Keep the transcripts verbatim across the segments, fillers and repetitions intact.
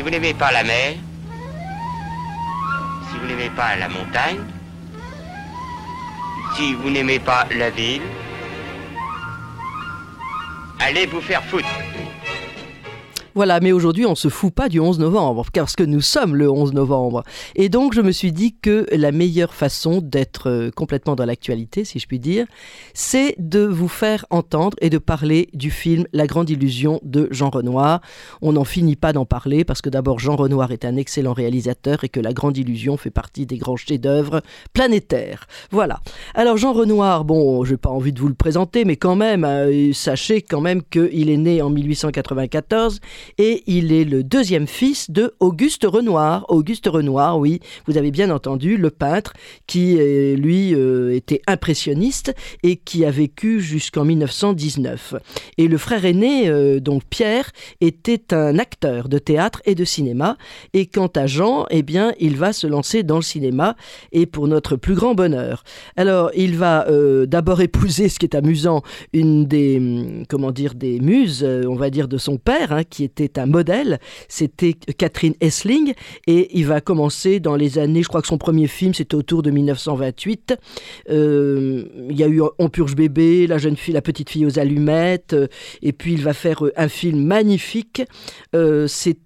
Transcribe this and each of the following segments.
vous n'aimez pas la mer, si vous n'aimez pas la montagne, si vous n'aimez pas la ville, allez vous faire foutre. Voilà, mais aujourd'hui, on ne se fout pas du onze novembre, parce que nous sommes le onze novembre. Et donc, je me suis dit que la meilleure façon d'être complètement dans l'actualité, si je puis dire, c'est de vous faire entendre et de parler du film La Grande Illusion de Jean Renoir. On n'en finit pas d'en parler, parce que d'abord, Jean Renoir est un excellent réalisateur et que La Grande Illusion fait partie des grands chefs-d'œuvre planétaires. Voilà. Alors, Jean Renoir, bon, je n'ai pas envie de vous le présenter, mais quand même, euh, sachez quand même qu'il est né en mille huit cent quatre-vingt-quatorze et il est le deuxième fils de Auguste Renoir. Auguste Renoir, oui, vous avez bien entendu, le peintre qui, euh, lui, euh, était impressionniste et qui a vécu jusqu'en mille neuf cent dix-neuf. Et le frère aîné, euh, donc Pierre, était un acteur de théâtre et de cinéma. Et quant à Jean, eh bien, il va se lancer dans le cinéma et pour notre plus grand bonheur. Alors, il va euh, d'abord épouser, ce qui est amusant, une des, comment dire, des muses, euh, on va dire, de son père, hein, qui était un modèle, c'était Catherine Essling, et il va commencer dans les années, je crois que son premier film c'était autour de mille neuf cent vingt-huit. Euh, il y a eu On purge bébé, la jeune fille, la petite fille aux allumettes, euh, et puis il va faire un film magnifique. Euh, c'est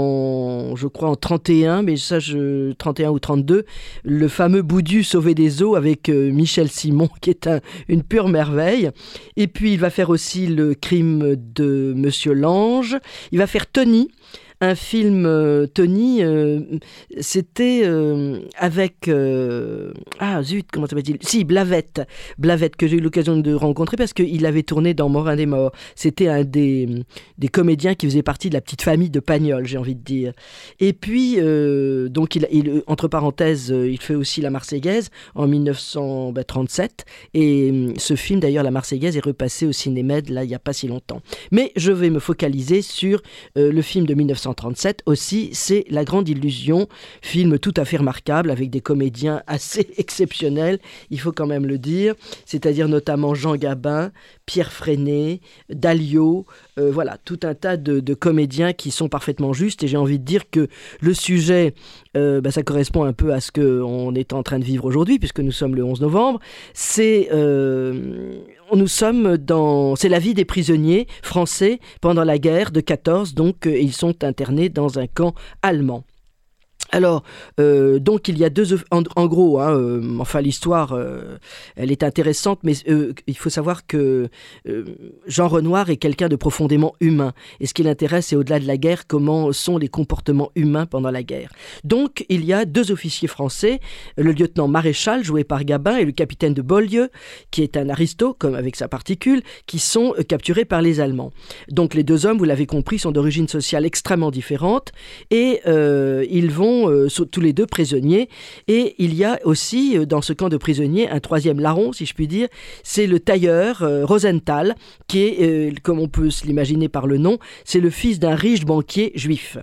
en, je crois en trente et un, mais ça, je, trente et un ou trente-deux, le fameux Boudu sauvé des eaux avec euh, Michel Simon, qui est un, une pure merveille. Et puis il va faire aussi Le crime de Monsieur Lange. Il va faire Tony, un film, euh, Tony, euh, c'était euh, avec, euh, ah zut, comment s'appelle-t-il ? Si, Blavette, Blavette, que j'ai eu l'occasion de rencontrer parce qu'il avait tourné dans Morin des Morts. C'était un des, des comédiens qui faisait partie de la petite famille de Pagnol, j'ai envie de dire. Et puis, euh, donc, il, il, entre parenthèses, il fait aussi La Marseillaise en mille neuf cent trente-sept. Et ce film, d'ailleurs, La Marseillaise, est repassé au Cinémed, là, il n'y a pas si longtemps. Mais je vais me focaliser sur euh, le film de mille neuf cent trente-sept aussi, c'est La Grande Illusion, film tout à fait remarquable avec des comédiens assez exceptionnels, il faut quand même le dire, c'est-à-dire notamment Jean Gabin, Pierre Freinet, Dalio, euh, voilà, tout un tas de, de comédiens qui sont parfaitement justes et j'ai envie de dire que le sujet, euh, bah, ça correspond un peu à ce qu'on est en train de vivre aujourd'hui puisque nous sommes le onze novembre, c'est... Euh, Nous sommes dans... C'est la vie des prisonniers français pendant la guerre de quatorze, donc euh, ils sont internés dans un camp allemand. Alors, euh, donc il y a deux... En, en gros, hein, euh, enfin l'histoire, euh, elle est intéressante, mais euh, il faut savoir que euh, Jean Renoir est quelqu'un de profondément humain. Et ce qui l'intéresse, c'est au-delà de la guerre, comment sont les comportements humains pendant la guerre. Donc, il y a deux officiers français, le lieutenant Maréchal, joué par Gabin, et le capitaine de Beaulieu, qui est un aristo, comme avec sa particule, qui sont euh, capturés par les Allemands. Donc, les deux hommes, vous l'avez compris, sont d'origine sociale extrêmement différente, et euh, ils vont Euh, tous les deux prisonniers et il y a aussi euh, dans ce camp de prisonniers un troisième larron si je puis dire, c'est le tailleur euh, Rosenthal qui est, euh, comme on peut se l'imaginer par le nom, c'est le fils d'un riche banquier juif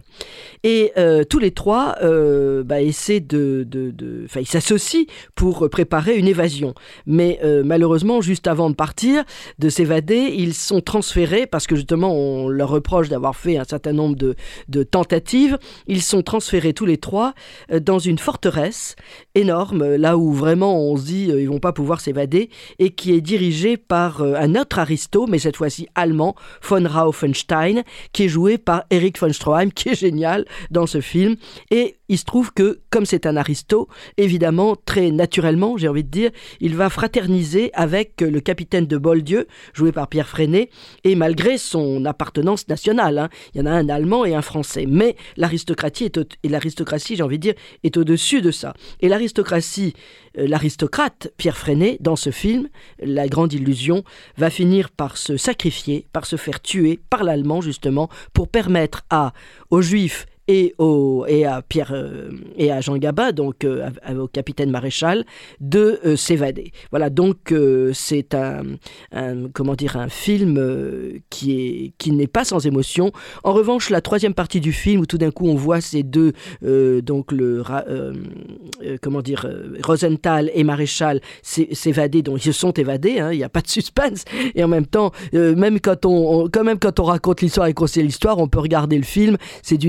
et euh, tous les trois euh, bah, essaient de, de, de enfin ils s'associent pour préparer une évasion mais euh, malheureusement juste avant de partir, de s'évader, ils sont transférés parce que justement on leur reproche d'avoir fait un certain nombre de, de tentatives, ils sont transférés tous les trois dans une forteresse énorme, là où vraiment on se dit euh, ils vont pas pouvoir s'évader, et qui est dirigée par euh, un autre aristo, mais cette fois-ci allemand, von Rauffenstein, qui est joué par Erich von Stroheim, qui est génial dans ce film. Et il se trouve que, comme c'est un aristo, évidemment, très naturellement, j'ai envie de dire, il va fraterniser avec le capitaine de Boldieu, joué par Pierre Freinet, et malgré son appartenance nationale, hein, il y en a un allemand et un français, mais l'aristocratie est au- et l'aristocratie, j'ai envie de dire, est au-dessus de ça. Et l'aristocratie, euh, l'aristocrate Pierre Freinet, dans ce film, La Grande Illusion, va finir par se sacrifier, par se faire tuer par l'Allemand, justement, pour permettre à, aux Juifs et, au, et à Pierre euh, et à Jean Gabin, donc euh, à, au capitaine Maréchal, de euh, s'évader. Voilà, donc euh, c'est un, un comment dire un film euh, qui est qui n'est pas sans émotion. En revanche, la troisième partie du film où tout d'un coup on voit ces deux euh, donc le euh, euh, comment dire euh, Rosenthal et Maréchal s'évader, donc ils se sont évadés. Hein, il n'y a pas de suspense et en même temps, euh, même quand on, on quand même quand on raconte l'histoire et qu'on sait l'histoire, on peut regarder le film. C'est d'une telle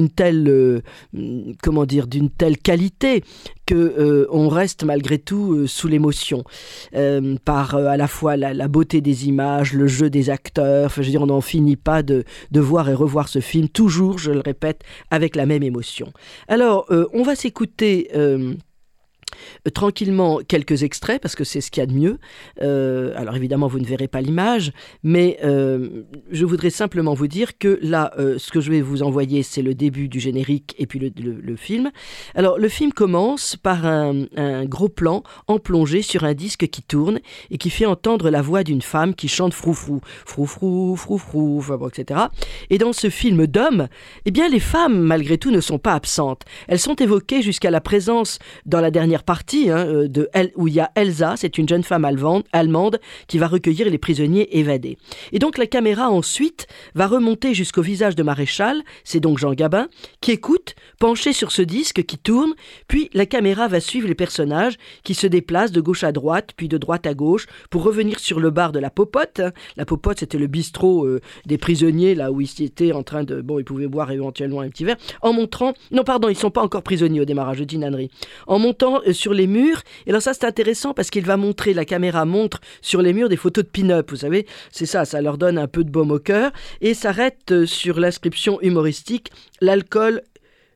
telle, euh, comment dire, d'une telle qualité que euh, on reste malgré tout euh, sous l'émotion euh, par euh, à la fois la, la beauté des images, le jeu des acteurs. Enfin, je veux dire, on n'en finit pas de, de voir et revoir ce film, toujours, je le répète, avec la même émotion. Alors, euh, on va s'écouter euh, Euh, tranquillement quelques extraits parce que c'est ce qu'il y a de mieux. Euh, alors évidemment vous ne verrez pas l'image, mais euh, je voudrais simplement vous dire que là euh, ce que je vais vous envoyer c'est le début du générique et puis le, le, le film. Alors le film commence par un, un gros plan en plongée sur un disque qui tourne et qui fait entendre la voix d'une femme qui chante froufrou, froufrou, froufrou, enfin bon, et cetera. Et dans ce film d'hommes, eh bien les femmes malgré tout ne sont pas absentes. Elles sont évoquées jusqu'à la présence dans la dernière partie hein, de El, où il y a Elsa, c'est une jeune femme allemande, allemande qui va recueillir les prisonniers évadés. Et donc la caméra ensuite va remonter jusqu'au visage de Maréchal, c'est donc Jean Gabin, qui écoute, penché sur ce disque qui tourne, puis la caméra va suivre les personnages qui se déplacent de gauche à droite, puis de droite à gauche, pour revenir sur le bar de la Popote. La Popote, c'était le bistrot euh, des prisonniers, là où ils étaient en train de... Bon, ils pouvaient boire éventuellement un petit verre, en montrant... Non, pardon, ils ne sont pas encore prisonniers au démarrage, je dis nannerie. En montant euh, sur les murs, et alors ça c'est intéressant parce qu'il va montrer, la caméra montre sur les murs des photos de pin-up, vous savez, c'est ça, ça leur donne un peu de baume au cœur, et s'arrête sur l'inscription humoristique « L'alcool tue ».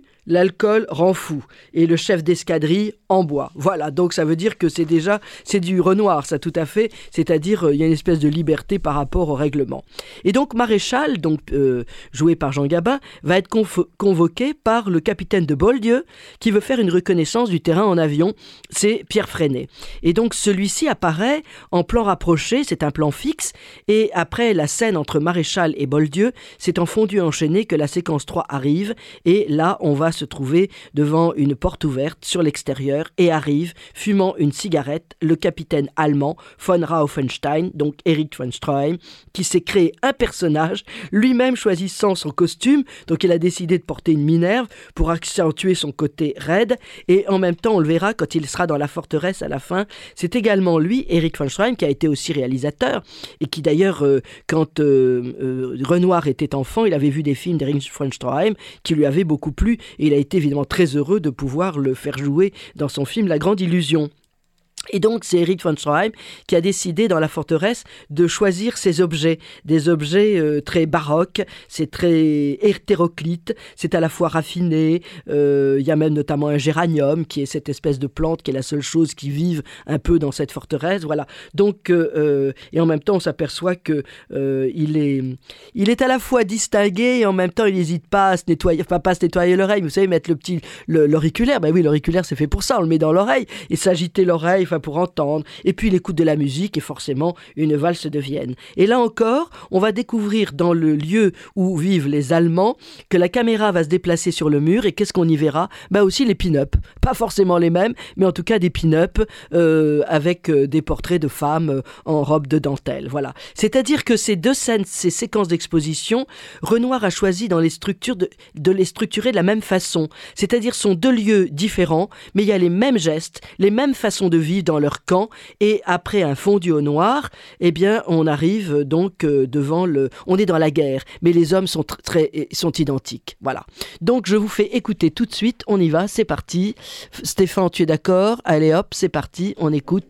L'alcool rend fou. Et le chef d'escadrille en boit. Voilà, donc ça veut dire que c'est déjà, c'est du Renoir, ça tout à fait. C'est-à-dire, euh, il y a une espèce de liberté par rapport au règlement. Et donc Maréchal, donc euh, joué par Jean Gabin, va être convo- convoqué par le capitaine de Boldieu, qui veut faire une reconnaissance du terrain en avion. C'est Pierre Freinet. Et donc celui-ci apparaît en plan rapproché, c'est un plan fixe. Et après la scène entre Maréchal et Boldieu, c'est en fondu enchaîné que la séquence trois arrive. Et là, on va se trouver devant une porte ouverte sur l'extérieur et arrive, fumant une cigarette, le capitaine allemand von Rauffenstein, donc Erich von Stroheim, qui s'est créé un personnage, lui-même choisissant son costume, donc il a décidé de porter une minerve pour accentuer son côté raide, et en même temps, on le verra quand il sera dans la forteresse à la fin, c'est également lui, Erich von Stroheim, qui a été aussi réalisateur, et qui d'ailleurs, euh, quand euh, euh, Renoir était enfant, il avait vu des films d'Erich von Stroheim qui lui avaient beaucoup plu, et il a été évidemment très heureux de pouvoir le faire jouer dans son film La Grande Illusion. Et donc, c'est Erich von Stroheim qui a décidé dans la forteresse de choisir ces objets, des objets euh, très baroques, c'est très hétéroclite, c'est à la fois raffiné, euh, il y a même notamment un géranium qui est cette espèce de plante qui est la seule chose qui vive un peu dans cette forteresse, voilà. Donc, euh, et en même temps, on s'aperçoit que euh, il est, il est à la fois distingué et en même temps, il n'hésite pas à se nettoyer, enfin pas à se nettoyer l'oreille, vous savez, mettre le petit, le, l'auriculaire, ben oui, l'auriculaire c'est fait pour ça, on le met dans l'oreille et s'agiter l'oreille, pour entendre, et puis l'écoute de la musique et forcément une valse de Vienne. Et là encore, on va découvrir dans le lieu où vivent les Allemands que la caméra va se déplacer sur le mur et qu'est-ce qu'on y verra ? Bah aussi les pin-up, pas forcément les mêmes, mais en tout cas des pin-up euh, avec euh, des portraits de femmes euh, en robe de dentelle. Voilà. C'est-à-dire que ces deux scènes, ces séquences d'exposition, Renoir a choisi dans les structures de, de les structurer de la même façon. C'est-à-dire sont deux lieux différents, mais il y a les mêmes gestes, les mêmes façons de vivre dans leur camp, et après un fondu au noir, eh bien, on arrive donc euh, devant le... On est dans la guerre, mais les hommes sont, tr- très, sont identiques. Voilà. Donc, je vous fais écouter tout de suite. On y va, c'est parti. Stéphane, tu es d'accord ? Allez hop, c'est parti, on écoute.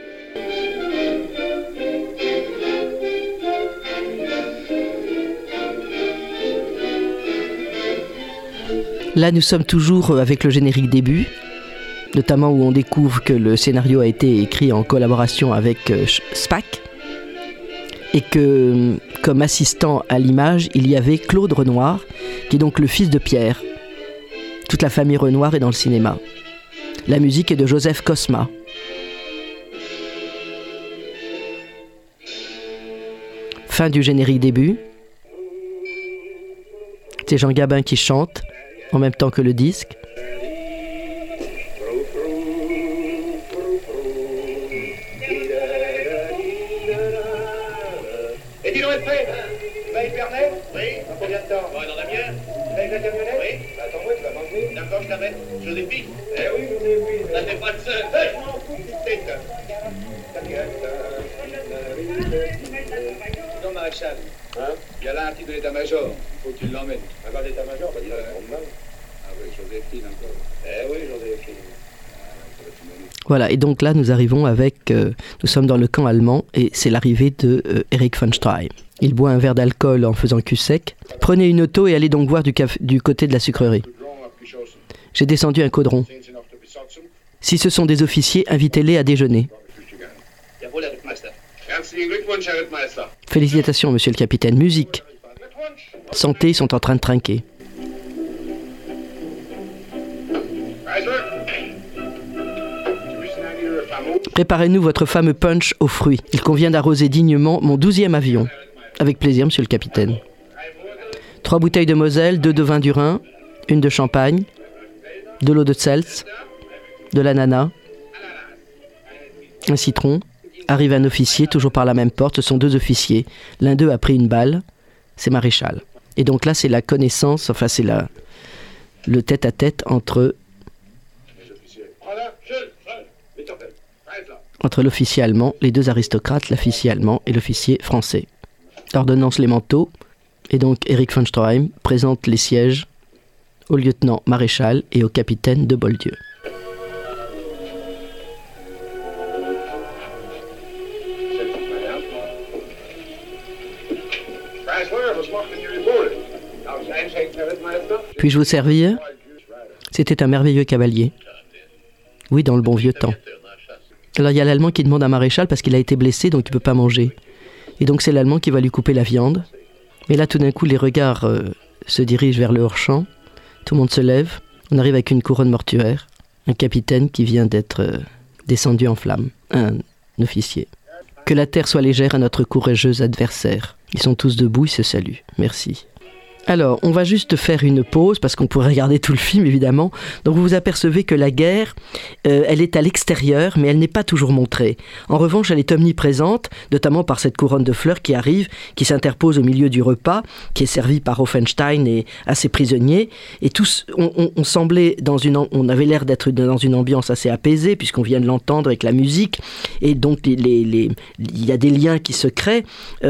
Là, nous sommes toujours avec le générique début, notamment où on découvre que le scénario a été écrit en collaboration avec euh, Spaak et que, comme assistant à l'image, il y avait Claude Renoir, qui est donc le fils de Pierre. Toute la famille Renoir est dans le cinéma. La musique est de Joseph Cosma. Fin du générique début. C'est Jean Gabin qui chante, en même temps que le disque. Joséphine ? Eh oui, Joséphine. Ça n'est pas le seul. Hey, je m'en fous, petite tête. Non, Maréchal. Hein ? Il y a là un type de l'état-major. Faut que tu l'emmènes. Un gars d'état-major, bah, il a un mal. Ah oui, Joséphine encore. Eh oui, Joséphine. Voilà, et donc là nous arrivons avec, euh, nous sommes dans le camp allemand et c'est l'arrivée de euh, Erich von Stroheim. Il boit un verre d'alcool en faisant cul sec. Prenez une auto et allez donc voir du, caf- du côté de la sucrerie. J'ai descendu un caudron. Si ce sont des officiers, invitez-les à déjeuner. Félicitations, monsieur le capitaine. Musique. Santé sont en train de trinquer. Préparez-nous votre fameux punch aux fruits. Il convient d'arroser dignement mon douzième avion. Avec plaisir, monsieur le capitaine. Trois bouteilles de Moselle, deux de vin du Rhin, une de champagne, de l'eau de Seltz, de l'ananas, un citron. Arrive un officier, toujours par la même porte. Ce sont deux officiers. L'un d'eux a pris une balle. C'est Maréchal. Et donc là, c'est la connaissance, enfin c'est la, le tête-à-tête entre... entre l'officier allemand, les deux aristocrates, l'officier allemand et l'officier français. Ordonnance les manteaux, et donc Erich von Stroheim présente les sièges au lieutenant Maréchal et au capitaine de Boldieu. Puis-je vous servir ? C'était un merveilleux cavalier. Oui, dans le bon vieux temps. Alors il y a l'Allemand qui demande à Maréchal parce qu'il a été blessé, donc il ne peut pas manger. Et donc c'est l'Allemand qui va lui couper la viande. Mais là tout d'un coup les regards euh, se dirigent vers le hors-champ. Tout le monde se lève. On arrive avec une couronne mortuaire. Un capitaine qui vient d'être euh, descendu en flammes. Un officier. Que la terre soit légère à notre courageux adversaire. Ils sont tous debout, ils se saluent. Merci. Alors, on va juste faire une pause, parce qu'on pourrait regarder tout le film, évidemment. Donc, vous vous apercevez que la guerre, euh, elle est à l'extérieur, mais elle n'est pas toujours montrée. En revanche, elle est omniprésente, notamment par cette couronne de fleurs qui arrive, qui s'interpose au milieu du repas, qui est servi par Hoffenstein et à ses prisonniers. Et tous, on, on, on semblait dans une, on avait l'air d'être dans une ambiance assez apaisée, puisqu'on vient de l'entendre avec la musique. Et donc, les, les, les, il y a des liens qui se créent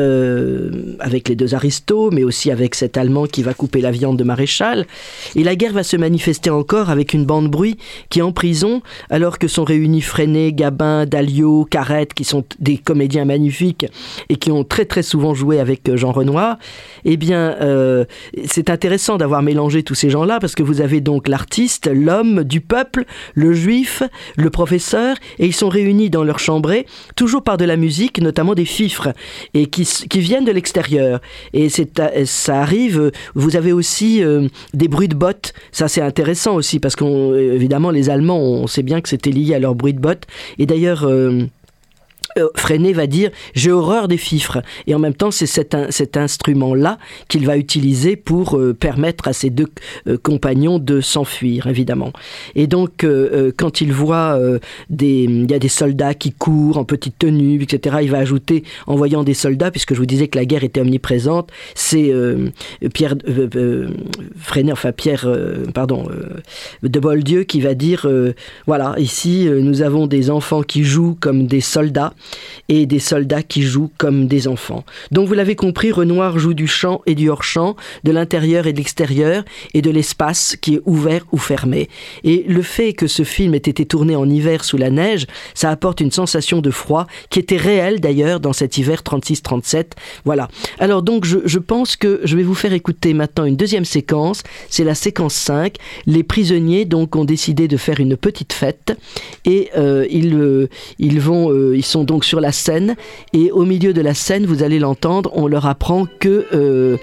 euh, avec les deux aristos, mais aussi avec cet Allemand qui va couper la viande de Maréchal. Et la guerre va se manifester encore avec une bande bruit qui est en prison, alors que sont réunis Freinet, Gabin, Dalliot, Carrette, qui sont des comédiens magnifiques et qui ont très très souvent joué avec Jean Renoir. Eh bien, euh, c'est intéressant d'avoir mélangé tous ces gens-là, parce que vous avez donc l'artiste, l'homme du peuple, le juif, le professeur, et ils sont réunis dans leur chambrée, toujours par de la musique, notamment des fifres, et qui, qui viennent de l'extérieur. Et c'est, ça arrive. Vous avez aussi euh, des bruits de bottes. Ça, c'est intéressant aussi, parce qu'évidemment, les Allemands, on sait bien que c'était lié à leur bruit de bottes. Et d'ailleurs... Euh, Euh, Freinet va dire « j'ai horreur des fifres ». Et en même temps, c'est cet, in- cet instrument-là qu'il va utiliser pour euh, permettre à ses deux euh, compagnons de s'enfuir, évidemment. Et donc, euh, euh, quand il voit euh, des... il y a des soldats qui courent en petite tenue, et cetera, il va ajouter, en voyant des soldats, puisque je vous disais que la guerre était omniprésente, c'est euh, Pierre... Euh, euh, Freinet, enfin Pierre... Euh, pardon, euh, de Boldieu qui va dire euh, « voilà, ici, euh, nous avons des enfants qui jouent comme des soldats, et des soldats qui jouent comme des enfants. » Donc vous l'avez compris, Renoir joue du champ et du hors-champ, de l'intérieur et de l'extérieur, et de l'espace qui est ouvert ou fermé. Et le fait que ce film ait été tourné en hiver sous la neige, ça apporte une sensation de froid, qui était réelle d'ailleurs dans cet hiver trente-six trente-sept. Voilà. Alors donc je, je pense que je vais vous faire écouter maintenant une deuxième séquence, c'est la séquence cinq. Les prisonniers donc ont décidé de faire une petite fête, et euh, ils, euh, ils, vont, euh, ils sont donc donc sur la scène, et au milieu de la scène, vous allez l'entendre, on leur apprend que euh,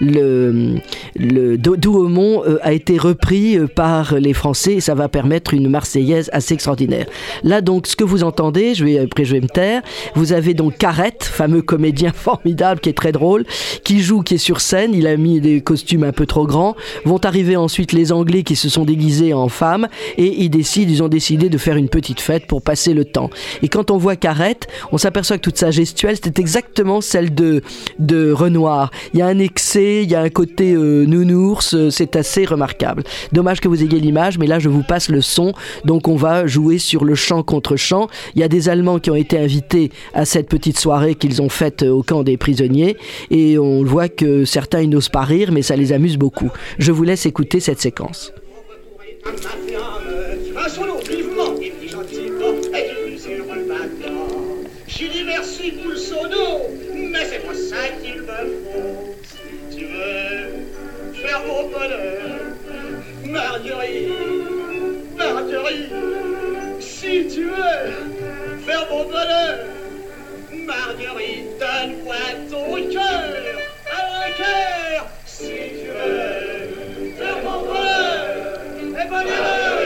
le, le Douaumont euh, a été repris euh, par les Français, et ça va permettre une Marseillaise assez extraordinaire. Là donc, ce que vous entendez, je vais, après je vais me taire, vous avez donc Carrette, fameux comédien formidable qui est très drôle, qui joue, qui est sur scène, il a mis des costumes un peu trop grands, vont arriver ensuite les Anglais qui se sont déguisés en femmes, et ils décident, ils ont décidé de faire une petite fête pour passer le temps. Et quand on voit Carrette, fait, on s'aperçoit que toute sa gestuelle, c'était exactement celle de, de Renoir. Il y a un excès, il y a un côté euh, nounours, euh, c'est assez remarquable. Dommage que vous ayez l'image, mais là je vous passe le son. Donc on va jouer sur le chant contre chant. Il y a des Allemands qui ont été invités à cette petite soirée qu'ils ont faite au camp des prisonniers, et on voit que certains ils n'osent pas rire, mais ça les amuse beaucoup. Je vous laisse écouter cette séquence. Un solo vivement, il dit gentiment, et il sur le matin. J'ai dit merci pour le sono, mais c'est pas ça qu'il me faut. Si tu veux faire mon bonheur, Marguerite, Marguerite. Si tu veux faire mon bonheur, Marguerite, donne-moi ton cœur, un cœur. Si tu veux faire mon bonheur, et bonne heure.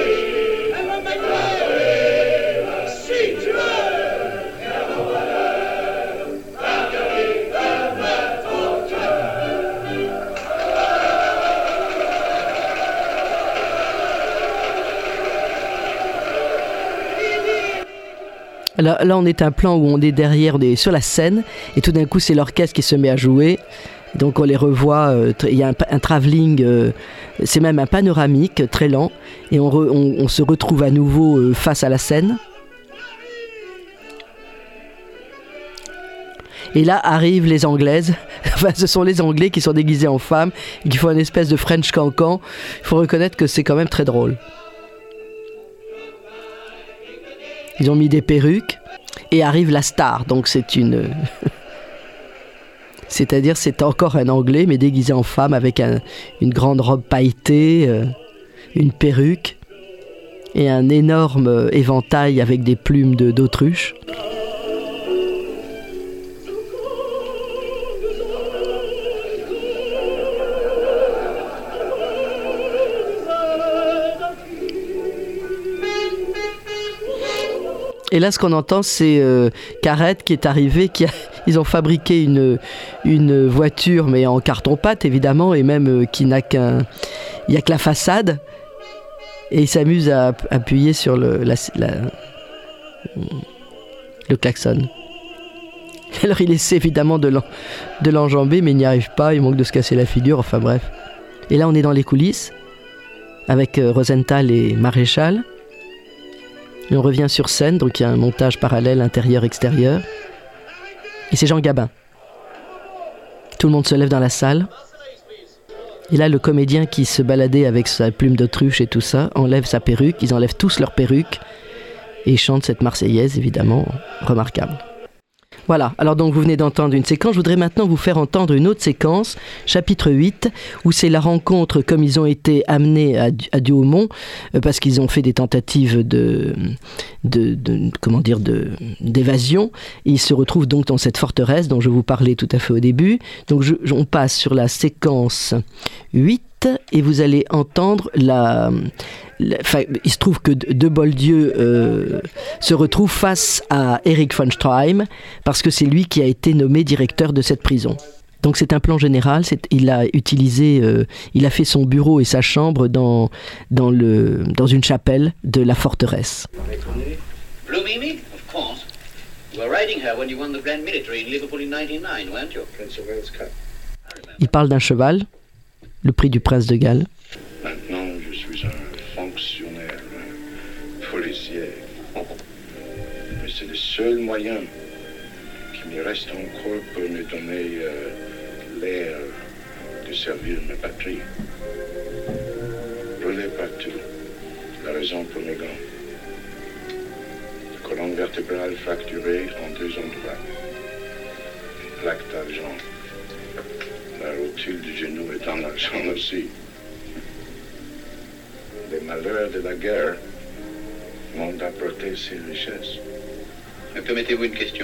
Là, là, on est un plan où on est derrière, on est sur la scène, et tout d'un coup, c'est l'orchestre qui se met à jouer. Donc on les revoit, euh, il y a un, un travelling, euh, c'est même un panoramique très lent, et on, re, on, on se retrouve à nouveau euh, face à la scène. Et là arrivent les Anglaises, enfin ce sont les Anglais qui sont déguisés en femmes, et qui font une espèce de French cancan. Il faut reconnaître que c'est quand même très drôle. Ils ont mis des perruques, et arrive la star, donc c'est une... C'est-à-dire c'est encore un Anglais, mais déguisé en femme, avec un, une grande robe pailletée, euh, une perruque, et un énorme éventail avec des plumes de, d'autruche. Et là, ce qu'on entend, c'est euh, Carrette qui est arrivé, qui a, ils ont fabriqué une, une voiture, mais en carton-pâte, évidemment, et même euh, qui n'a qu'un... Il n'y a que la façade, et ils s'amusent à appuyer sur le, la, la, le klaxon. Alors il essaie évidemment de, l'en, de l'enjamber, mais il n'y arrive pas, il manque de se casser la figure, enfin bref. Et là, on est dans les coulisses, avec euh, Rosenthal et Maréchal. Et on revient sur scène, donc il y a un montage parallèle intérieur-extérieur. Et c'est Jean Gabin. Tout le monde se lève dans la salle. Et là, le comédien qui se baladait avec sa plume d'autruche et tout ça, enlève sa perruque. Ils enlèvent tous leurs perruques. Et ils chantent cette Marseillaise, évidemment, remarquable. Voilà, alors donc vous venez d'entendre une séquence, je voudrais maintenant vous faire entendre une autre séquence, chapitre huit, où c'est la rencontre comme ils ont été amenés à, à Douaumont, euh, parce qu'ils ont fait des tentatives de, de, de comment dire, de, d'évasion, et ils se retrouvent donc dans cette forteresse dont je vous parlais tout à fait au début. Donc je, on passe sur la séquence huit, et vous allez entendre la... Enfin, il se trouve que De Boldieu euh, se retrouve face à Erich von Stroheim parce que c'est lui qui a été nommé directeur de cette prison. Donc c'est un plan général. C'est, il a utilisé, euh, il a fait son bureau et sa chambre dans dans le dans une chapelle de la forteresse. Blue Mimi, of course. You were riding her when you won the Grand Military in Liverpool in ninety-nine, weren't you? Prince of Wales Cup. Il parle d'un cheval, le prix du prince de Galles. Maintenant, je suis un fonctionnaire, un policier. Mais c'est le seul moyen qui me reste encore pour me donner euh, l'air de servir ma patrie. Brûlé partout, la raison pour mes gants. Colonne vertébrale fracturée en deux endroits. Plaque d'argent. La rotule du genou est en argent aussi. Les malheurs de la guerre m'ont apporté ces richesses. Permettez-vous une question?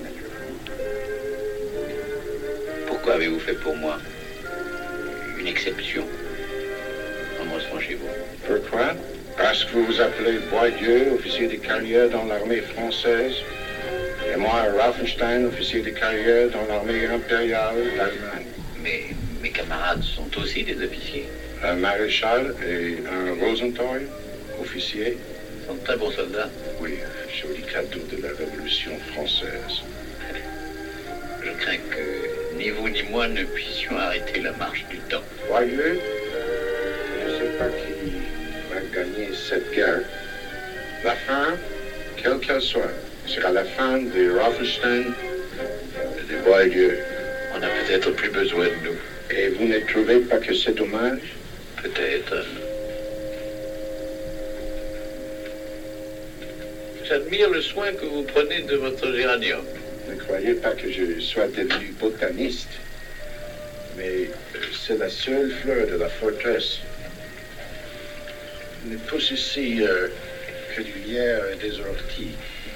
Pourquoi avez-vous fait pour moi une exception en me recevant chez vous? Pourquoi? Parce que vous vous appelez Boidieu, officier de carrière dans l'armée française, et moi, Rauffenstein, officier de carrière dans l'armée impériale d'Allemagne. Mais mes camarades sont aussi des officiers. Un maréchal et un Rosenthal, officier. sont de très bons soldats. Oui, joli cadeau de la Révolution française. Je crains que ni vous ni moi ne puissions arrêter la marche du temps. Croyez, je ne sais pas qui va gagner cette guerre. La fin, quelle qu'elle soit, sera la fin des Rothenstein et des Boieldieu. On a peut-être plus besoin de nous. Et vous ne trouvez pas que c'est dommage? Peut-être. J'admire le soin que vous prenez de votre géranium. Ne croyez pas que je sois devenu botaniste, mais c'est la seule fleur de la forteresse. Il ne pousse ici euh, que du lierre et des orties.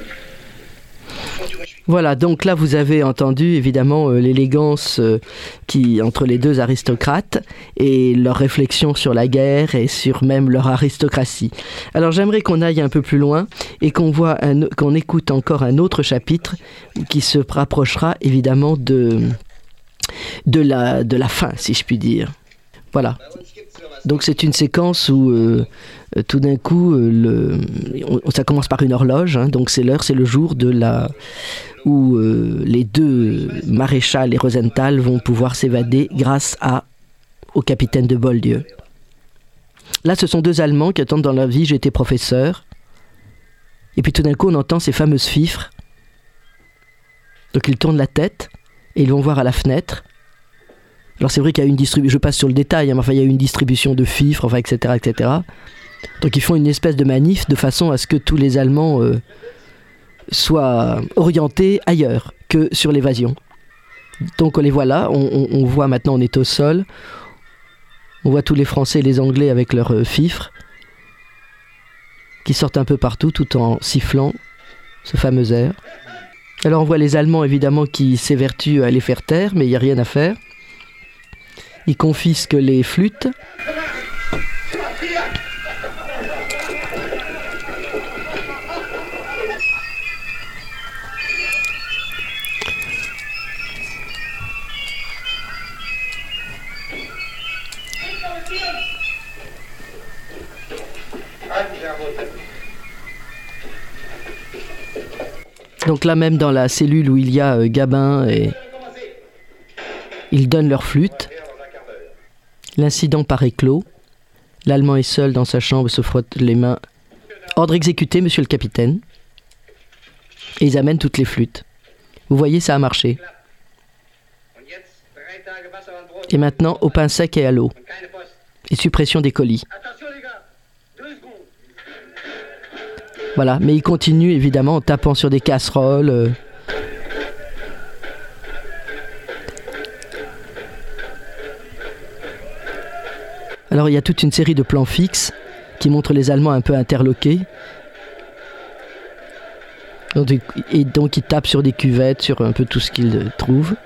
Voilà, donc là vous avez entendu évidemment euh, l'élégance euh, qui entre les deux aristocrates et leur réflexion sur la guerre et sur même leur aristocratie. Alors j'aimerais qu'on aille un peu plus loin et qu'on voit un, qu'on écoute encore un autre chapitre qui se rapprochera évidemment de de la de la fin, si je puis dire. Voilà. Donc c'est une séquence où euh, tout d'un coup, euh, le, on, ça commence par une horloge, hein, donc c'est l'heure, c'est le jour de la, où euh, les deux maréchals et Rosenthal vont pouvoir s'évader grâce à, au capitaine de Boieldieu. Là, ce sont deux Allemands qui attendent dans leur vie, j'ai été professeur, et puis tout d'un coup, on entend ces fameuses fifres. Donc ils tournent la tête et ils vont voir à la fenêtre. Alors c'est vrai qu'il y a une distribution, je passe sur le détail, hein, mais enfin il y a une distribution de fifres, enfin et cetera, et cetera. Donc ils font une espèce de manif de façon à ce que tous les Allemands euh, soient orientés ailleurs que sur l'évasion. Donc on les voit là, on, on, on voit maintenant, on est au sol, on voit tous les Français et les Anglais avec leurs euh, fifres qui sortent un peu partout tout en sifflant ce fameux air. Alors on voit les Allemands évidemment qui s'évertuent à les faire taire, mais il n'y a rien à faire. Ils confisquent les flûtes. Donc là même dans la cellule où il y a euh, Gabin, et ils donnent leur flûte. L'incident paraît clos. L'Allemand est seul dans sa chambre et se frotte les mains. Ordre exécuté, monsieur le capitaine. Et ils amènent toutes les flûtes. Vous voyez, ça a marché. Et maintenant, au pain sec et à l'eau. Et suppression des colis. Voilà, mais ils continuent évidemment en tapant sur des casseroles. Euh, Alors il y a toute une série de plans fixes qui montrent les Allemands un peu interloqués. Et donc ils tapent sur des cuvettes, sur un peu tout ce qu'ils trouvent.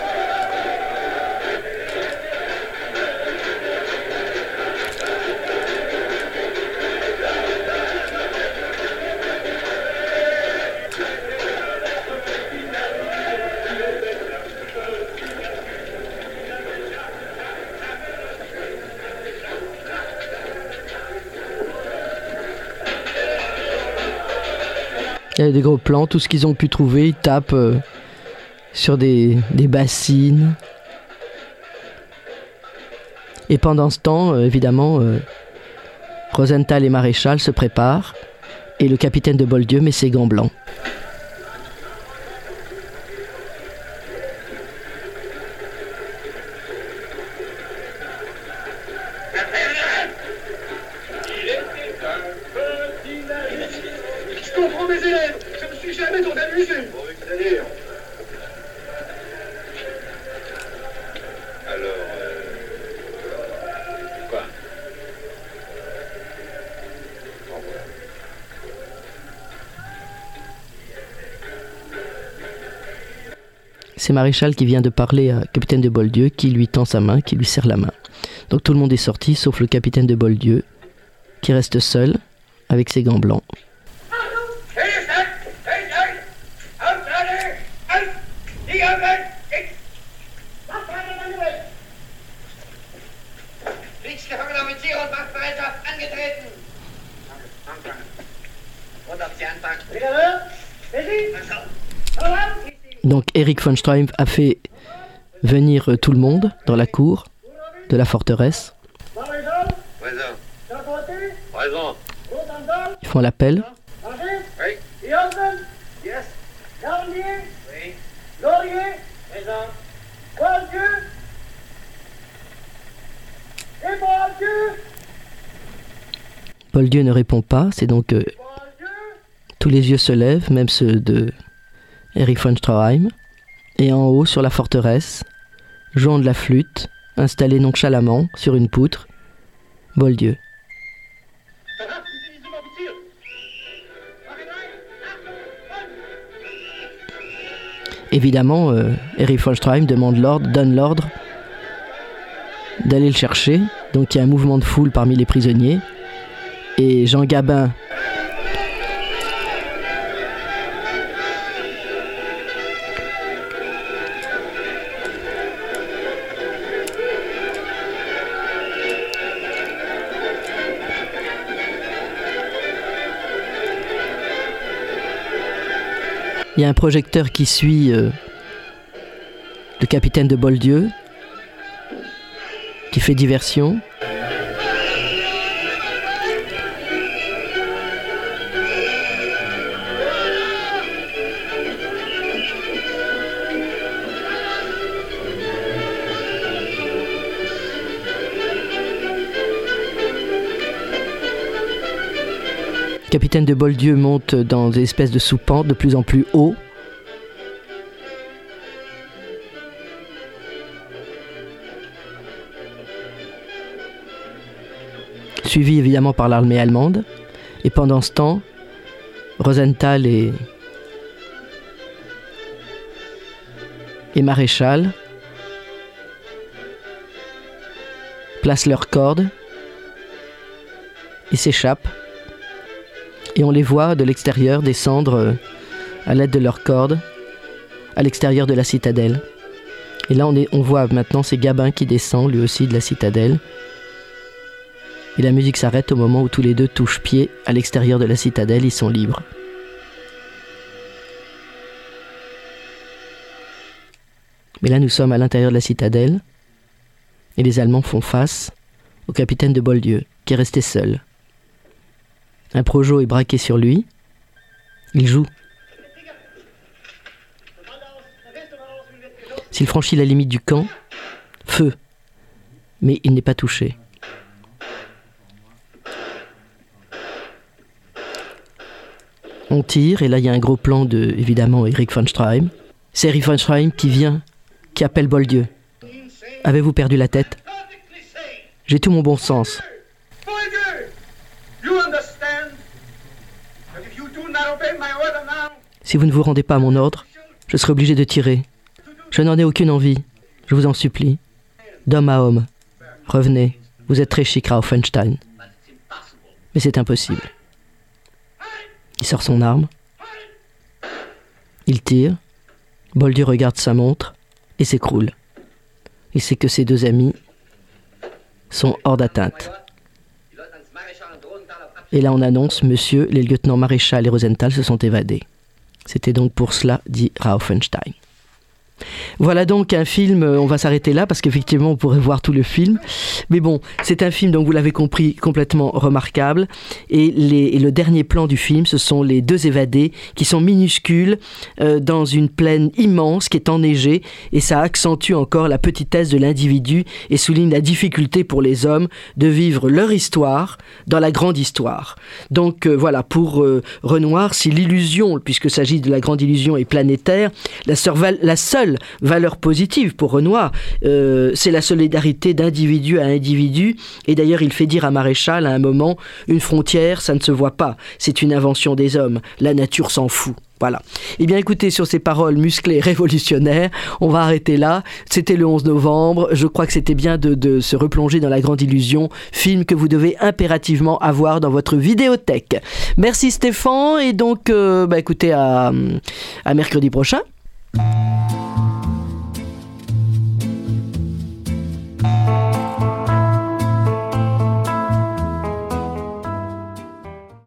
Il y a des gros plans, tout ce qu'ils ont pu trouver, ils tapent euh, sur des, des bassines. Et pendant ce temps, euh, évidemment, euh, Rosenthal et Maréchal se préparent et le capitaine de Boieldieu met ses gants blancs. Je comprends mes élèves, je me suis jamais tant amusé. C'est-à-dire Alors, euh... quoi? C'est Maréchal qui vient de parler à capitaine de Boieldieu, qui lui tend sa main, qui lui serre la main. Donc tout le monde est sorti, sauf le capitaine de Boieldieu, qui reste seul, avec ses gants blancs. Donc Erich von Stroheim a fait venir tout le monde dans la cour de la forteresse. Ils font l'appel. Boldieu ne répond pas, c'est donc euh, tous les yeux se lèvent, même ceux de Erich von Stroheim, et en haut sur la forteresse, jouant de la flûte, installé nonchalamment sur une poutre, Boldieu. Évidemment, euh, Erich von Stroheim demande l'ordre, donne l'ordre d'aller le chercher. Donc il y a un mouvement de foule parmi les prisonniers. Et Jean Gabin il y a un projecteur qui suit euh, le capitaine de Boldieu, qui fait diversion. Le capitaine de Boldieu monte dans des espèces de soupentes de plus en plus haut. Suivi évidemment par l'armée allemande. Et pendant ce temps, Rosenthal et, et Maréchal placent leurs cordes et s'échappent. Et on les voit de l'extérieur descendre à l'aide de leurs cordes à l'extérieur de la citadelle. Et là on, est, on voit maintenant c'est Gabin qui descend lui aussi de la citadelle. Et la musique s'arrête au moment où tous les deux touchent pied à l'extérieur de la citadelle, ils sont libres. Mais là nous sommes à l'intérieur de la citadelle et les Allemands font face au capitaine de Boldieu qui est resté seul. Un projo est braqué sur lui. Il joue. S'il franchit la limite du camp, feu. Mais il n'est pas touché. On tire, et là il y a un gros plan de, évidemment, Erich von Stroheim. C'est Erich von Stroheim qui vient, qui appelle Boldieu. Avez-vous perdu la tête ? J'ai tout mon bon sens. Si vous ne vous rendez pas à mon ordre, je serai obligé de tirer. Je n'en ai aucune envie. Je vous en supplie. D'homme à homme. Revenez. Vous êtes très chic, Raufenstein. Mais c'est impossible. Il sort son arme. Il tire. Boldieu regarde sa montre et s'écroule. Il sait que ses deux amis sont hors d'atteinte. Et là on annonce, monsieur, les lieutenants Maréchal et Rosenthal se sont évadés. C'était donc pour cela, dit Raufenstein. Voilà donc un film, on va s'arrêter là parce qu'effectivement on pourrait voir tout le film. Mais bon, c'est un film, donc vous l'avez compris, complètement remarquable. Et, les, et le dernier plan du film, ce sont les deux évadés qui sont minuscules euh, dans une plaine immense qui est enneigée. Et ça accentue encore la petitesse de l'individu et souligne la difficulté pour les hommes de vivre leur histoire dans la grande histoire. Donc euh, voilà, pour euh, Renoir, si l'illusion, puisqu'il s'agit de la grande illusion, est planétaire, la, surval- la seule valeur positive pour Renoir, euh, c'est la solidarité d'individu à individu. Et d'ailleurs, il fait dire à Maréchal à un moment, une frontière, ça ne se voit pas. C'est une invention des hommes. La nature s'en fout. Voilà. Eh bien, écoutez, sur ces paroles musclées et révolutionnaires, on va arrêter là. C'était le onze novembre. Je crois que c'était bien de, de se replonger dans la grande illusion. Film que vous devez impérativement avoir dans votre vidéothèque. Merci Stéphane. Et donc, euh, bah, écoutez, à, à mercredi prochain.